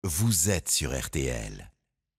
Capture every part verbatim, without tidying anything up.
vous êtes sur R T L.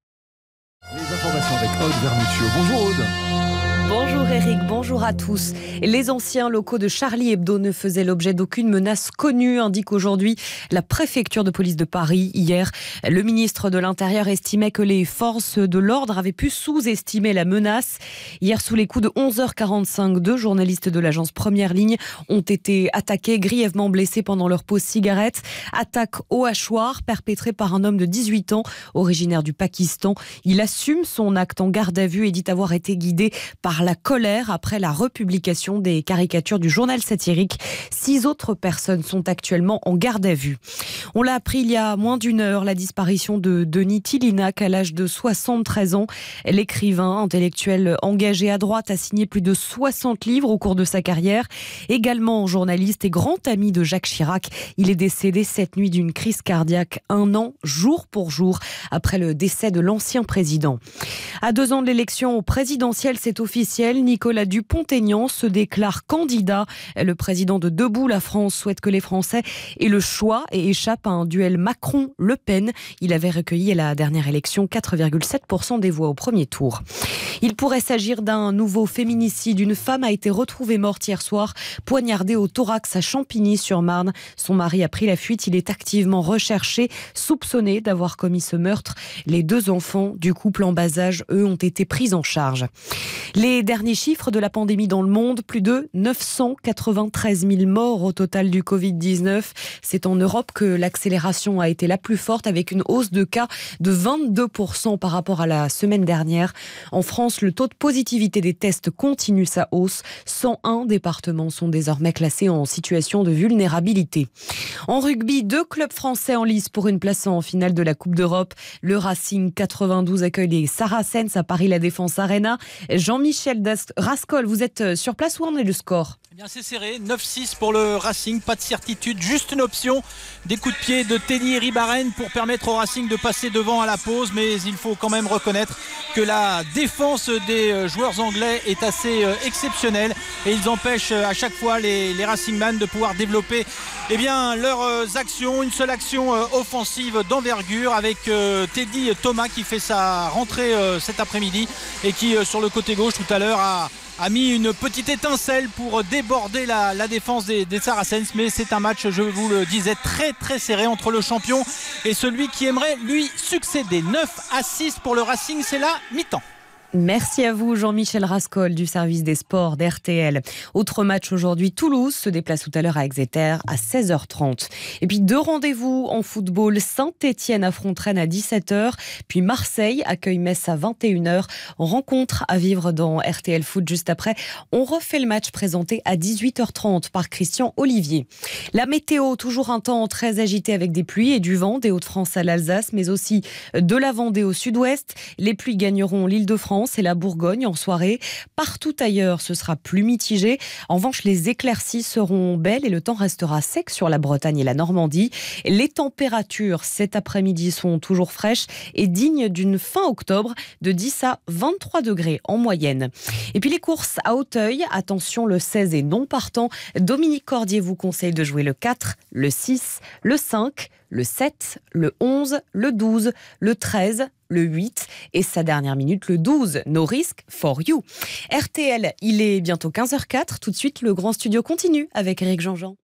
Les informations avec Aude Vermuccio. Bonjour Aude. Bonjour Eric, bonjour à tous. Les anciens locaux de Charlie Hebdo ne faisaient l'objet d'aucune menace connue, indique aujourd'hui la préfecture de police de Paris. Hier, le ministre de l'Intérieur estimait que les forces de l'ordre avaient pu sous-estimer la menace. Hier, sous les coups de onze heures quarante-cinq, deux journalistes de l'agence Première Ligne ont été attaqués, grièvement blessés pendant leur pause cigarette. Attaque au hachoir perpétrée par un homme de dix-huit ans, originaire du Pakistan. Il assume son acte en garde à vue et dit avoir été guidé par la colère après la republication des caricatures du journal satirique. Six autres personnes sont actuellement en garde à vue. On l'a appris il y a moins d'une heure, la disparition de Denis Tillinac à l'âge de soixante-treize ans. L'écrivain intellectuel engagé à droite a signé plus de soixante livres au cours de sa carrière. Également journaliste et grand ami de Jacques Chirac, il est décédé cette nuit d'une crise cardiaque, un an jour pour jour après le décès de l'ancien président. À deux ans de l'élection présidentielle, c'est officiel. Nicolas Dupont-Aignan se déclare candidat. Le président de Debout la France souhaite que les Français aient le choix et échappent à un duel Macron-Le Pen. Il avait recueilli à la dernière élection quatre virgule sept pour cent des voix au premier tour. Il pourrait s'agir d'un nouveau féminicide. Une femme a été retrouvée morte hier soir, poignardée au thorax à Champigny-sur-Marne. Son mari a pris la fuite. Il est activement recherché, soupçonné d'avoir commis ce meurtre. Les deux enfants du couple en bas âge, eux, ont été pris en charge. Les derniers chiffres de la pandémie dans le monde, plus de neuf cent quatre-vingt-treize mille morts au total du covid dix-neuf. C'est en Europe que l'accélération a été la plus forte, avec une hausse de cas de vingt-deux pour cent par rapport à la semaine dernière. En France, le taux de positivité des tests continue sa hausse. cent un départements sont désormais classés en situation de vulnérabilité. En rugby, deux clubs français en lice pour une place en finale de la Coupe d'Europe. Le Racing quatre-vingt-douze accueille les Saracens à Paris La Défense Arena. Jean-Michel Rascol, vous êtes sur place, où en est le score ? Eh bien, c'est serré, neuf six pour le Racing, pas de certitude, juste une option, des coups de pied de Teddy Ribaren pour permettre au Racing de passer devant à la pause, mais il faut quand même reconnaître que la défense des joueurs anglais est assez exceptionnelle et ils empêchent à chaque fois les, les Racingman de pouvoir développer eh bien, leurs actions, une seule action offensive d'envergure avec Teddy Thomas qui fait sa rentrée cet après-midi et qui sur le côté gauche tout à l'heure a a mis une petite étincelle pour déborder la, la défense des, des Saracens, mais c'est un match, je vous le disais, très très serré entre le champion et celui qui aimerait lui succéder. Neuf à six pour le Racing, c'est la mi-temps. Merci à vous Jean-Michel Rascol du service des sports d'R T L. Autre match aujourd'hui, Toulouse se déplace tout à l'heure à Exeter à seize heures trente. Et puis deux rendez-vous en football, Saint-Étienne affronte Rennes à dix-sept heures, puis Marseille accueille Metz à vingt et une heures. Rencontre à vivre dans R T L Foot juste après. On refait le match présenté à dix-huit heures trente par Christian Olivier. La météo, toujours un temps très agité avec des pluies et du vent des Hauts-de-France à l'Alsace, mais aussi de la Vendée au sud-ouest. Les pluies gagneront l'Île-de-France et la Bourgogne en soirée. Partout ailleurs, ce sera plus mitigé. En revanche, les éclaircies seront belles et le temps restera sec sur la Bretagne et la Normandie. Les températures cet après-midi sont toujours fraîches et dignes d'une fin octobre, de dix à vingt-trois degrés en moyenne. Et puis les courses à Auteuil, attention, le seize est non partant. Dominique Cordier vous conseille de jouer le quatre, le six, le cinq, le sept, le onze, le douze, le treize, le huit et sa dernière minute, le douze. No risk for you. R T L, il est bientôt quinze heures zéro quatre. Tout de suite, le grand studio continue avec Éric Jean-Jean.